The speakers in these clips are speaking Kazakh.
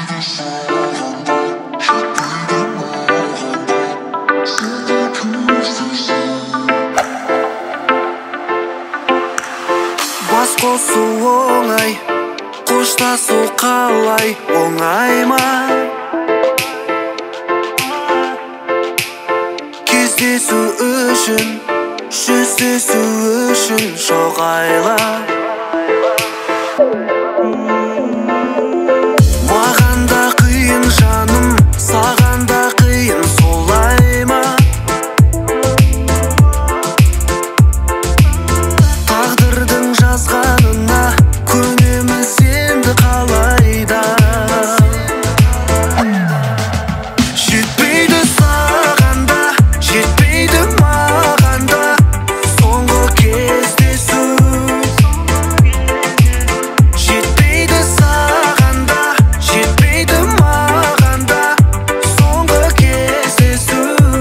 Бас қосу оңай, қоштасу қалай оңай ма? Кездесу үшін, жүздесу үшін жоқ айла. Маған да қиын жаным, саған да қиын солай ма? Тағдырдың жазғанына көнеміз енді қалайда. Жетпейді саған да, жетпейді маған да соңғы кездесу. Жетпейді саған да, жетпейді маған да соңғы кездесу.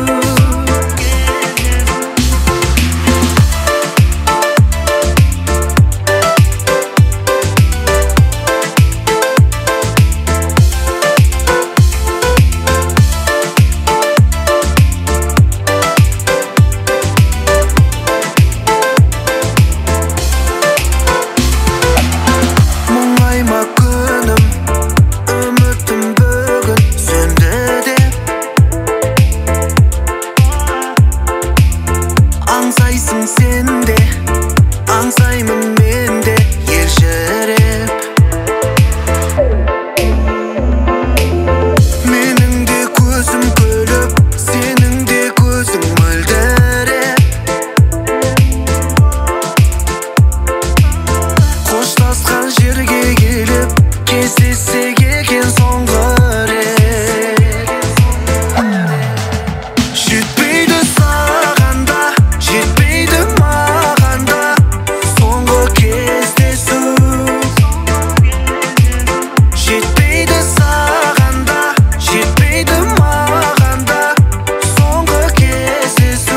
Мұңайма күнім, үмітім бүгін сөнді деп. Аңсайсың сен де, аңсаймын мен де елжіреп. Менің де көзім күліп, сенің де көзің мөлдіреп. Қоштасқан жерге келіп, кездессек екен соңғы рет. Жетпейді саған да, жетпейді маған да соңғы кездесу. Жетпейді саған да, жетпейді маған да соңғы кездесу.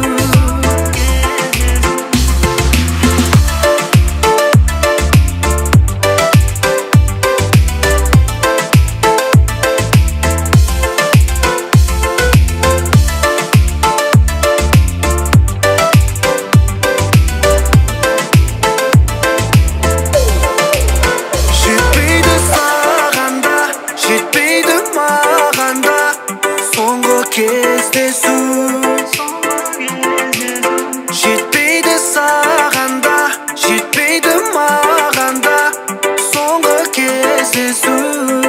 Жетпейді саған да, жетпейді маған да соңғы кездесу. Жетпейді саған да, жетпейді маған да соңғы кездесу.